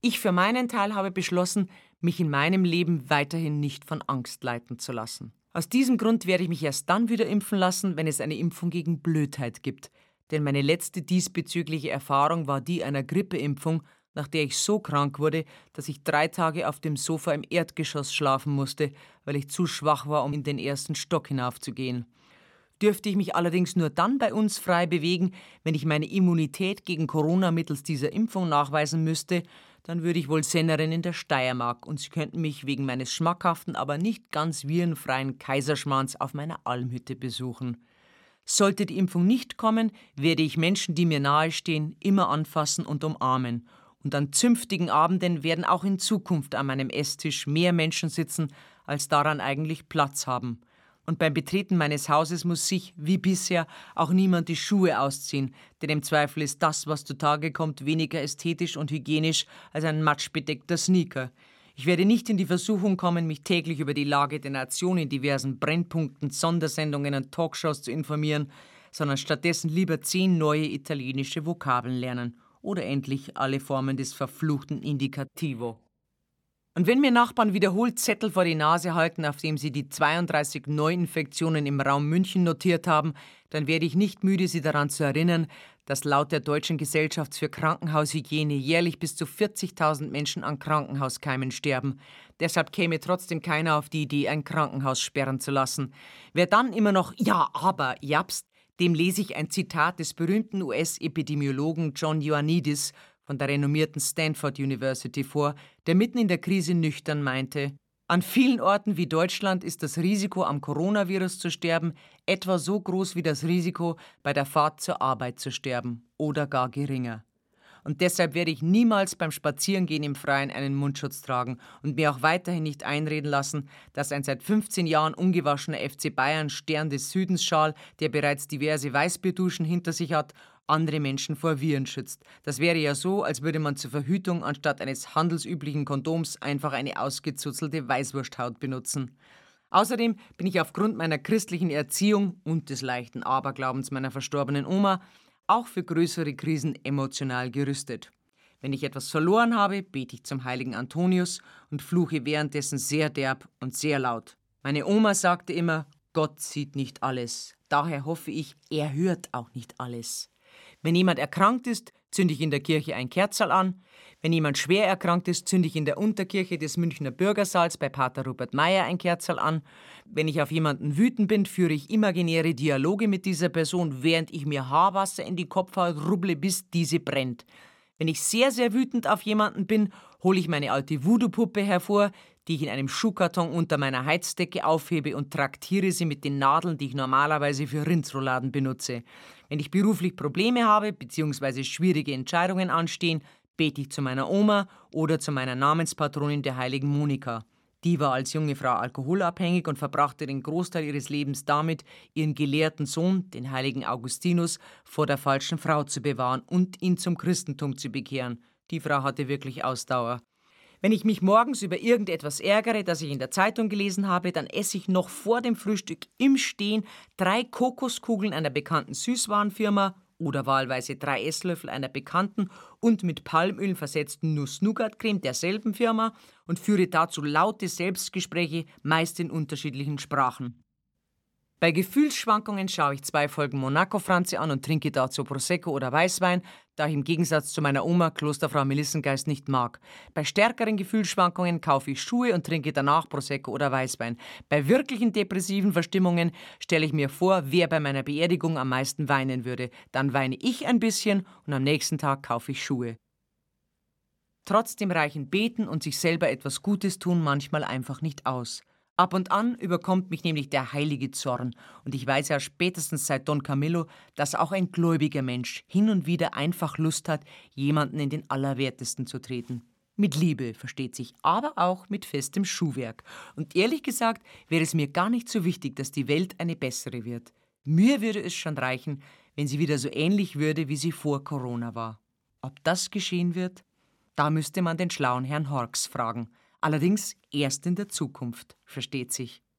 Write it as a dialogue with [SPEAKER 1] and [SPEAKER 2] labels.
[SPEAKER 1] Ich für meinen Teil habe beschlossen, mich in meinem Leben weiterhin nicht von Angst leiten zu lassen. Aus diesem Grund werde ich mich erst dann wieder impfen lassen, wenn es eine Impfung gegen Blödheit gibt. Denn meine letzte diesbezügliche Erfahrung war die einer Grippeimpfung, nach der ich so krank wurde, dass ich 3 Tage auf dem Sofa im Erdgeschoss schlafen musste, weil ich zu schwach war, um in den ersten Stock hinaufzugehen. Dürfte ich mich allerdings nur dann bei uns frei bewegen, wenn ich meine Immunität gegen Corona mittels dieser Impfung nachweisen müsste, dann würde ich wohl Sennerin in der Steiermark und Sie könnten mich wegen meines schmackhaften, aber nicht ganz virenfreien Kaiserschmarrns auf meiner Almhütte besuchen. Sollte die Impfung nicht kommen, werde ich Menschen, die mir nahestehen, immer anfassen und umarmen. Und an zünftigen Abenden werden auch in Zukunft an meinem Esstisch mehr Menschen sitzen, als daran eigentlich Platz haben. Und beim Betreten meines Hauses muss sich, wie bisher, auch niemand die Schuhe ausziehen, denn im Zweifel ist das, was zutage kommt, weniger ästhetisch und hygienisch als ein matschbedeckter Sneaker. Ich werde nicht in die Versuchung kommen, mich täglich über die Lage der Nation in diversen Brennpunkten, Sondersendungen und Talkshows zu informieren, sondern stattdessen lieber 10 neue italienische Vokabeln lernen oder endlich alle Formen des verfluchten Indikativo. Und wenn mir Nachbarn wiederholt Zettel vor die Nase halten, auf dem sie die 32 Neuinfektionen im Raum München notiert haben, dann werde ich nicht müde, sie daran zu erinnern, dass laut der Deutschen Gesellschaft für Krankenhaushygiene jährlich bis zu 40.000 Menschen an Krankenhauskeimen sterben. Deshalb käme trotzdem keiner auf die Idee, ein Krankenhaus sperren zu lassen. Wer dann immer noch „Ja, aber“ japst, dem lese ich ein Zitat des berühmten US-Epidemiologen John Ioannidis von der renommierten Stanford University vor, der mitten in der Krise nüchtern meinte: An vielen Orten wie Deutschland ist das Risiko, am Coronavirus zu sterben, etwa so groß wie das Risiko, bei der Fahrt zur Arbeit zu sterben oder gar geringer. Und deshalb werde ich niemals beim Spazierengehen im Freien einen Mundschutz tragen und mir auch weiterhin nicht einreden lassen, dass ein seit 15 Jahren ungewaschener FC Bayern Stern des Südens Schal, der bereits diverse Weißbierduschen hinter sich hat, andere Menschen vor Viren schützt. Das wäre ja so, als würde man zur Verhütung anstatt eines handelsüblichen Kondoms einfach eine ausgezuzelte Weißwursthaut benutzen. Außerdem bin ich aufgrund meiner christlichen Erziehung und des leichten Aberglaubens meiner verstorbenen Oma auch für größere Krisen emotional gerüstet. Wenn ich etwas verloren habe, bete ich zum heiligen Antonius und fluche währenddessen sehr derb und sehr laut. Meine Oma sagte immer, Gott sieht nicht alles. Daher hoffe ich, er hört auch nicht alles. Wenn jemand erkrankt ist, zünde ich in der Kirche ein Kerzerl an. Wenn jemand schwer erkrankt ist, zünde ich in der Unterkirche des Münchner Bürgersaals bei Pater Rupert Meyer ein Kerzerl an. Wenn ich auf jemanden wütend bin, führe ich imaginäre Dialoge mit dieser Person, während ich mir Haarwasser in die Kopfhaut rubble, bis diese brennt. Wenn ich sehr, sehr wütend auf jemanden bin, hole ich meine alte Voodoo-Puppe hervor, die ich in einem Schuhkarton unter meiner Heizdecke aufhebe und traktiere sie mit den Nadeln, die ich normalerweise für Rindsrouladen benutze. Wenn ich beruflich Probleme habe bzw. schwierige Entscheidungen anstehen, bete ich zu meiner Oma oder zu meiner Namenspatronin der heiligen Monika. Die war als junge Frau alkoholabhängig und verbrachte den Großteil ihres Lebens damit, ihren gelehrten Sohn, den heiligen Augustinus, vor der falschen Frau zu bewahren und ihn zum Christentum zu bekehren. Die Frau hatte wirklich Ausdauer. Wenn ich mich morgens über irgendetwas ärgere, das ich in der Zeitung gelesen habe, dann esse ich noch vor dem Frühstück im Stehen 3 Kokoskugeln einer bekannten Süßwarenfirma oder wahlweise 3 Esslöffel einer bekannten und mit Palmöl versetzten Nuss-Nougat-Creme derselben Firma und führe dazu laute Selbstgespräche, meist in unterschiedlichen Sprachen. Bei Gefühlsschwankungen schaue ich 2 Folgen Monaco-Franze an und trinke dazu Prosecco oder Weißwein, da ich im Gegensatz zu meiner Oma Klosterfrau Melissengeist nicht mag. Bei stärkeren Gefühlsschwankungen kaufe ich Schuhe und trinke danach Prosecco oder Weißwein. Bei wirklichen depressiven Verstimmungen stelle ich mir vor, wer bei meiner Beerdigung am meisten weinen würde. Dann weine ich ein bisschen und am nächsten Tag kaufe ich Schuhe. Trotzdem reichen Beten und sich selber etwas Gutes tun manchmal einfach nicht aus. Ab und an überkommt mich nämlich der heilige Zorn und ich weiß ja spätestens seit Don Camillo, dass auch ein gläubiger Mensch hin und wieder einfach Lust hat, jemanden in den Allerwertesten zu treten. Mit Liebe, versteht sich, aber auch mit festem Schuhwerk. Und ehrlich gesagt wäre es mir gar nicht so wichtig, dass die Welt eine bessere wird. Mir würde es schon reichen, wenn sie wieder so ähnlich würde, wie sie vor Corona war. Ob das geschehen wird? Da müsste man den schlauen Herrn Horks fragen. Allerdings erst in der Zukunft, versteht sich.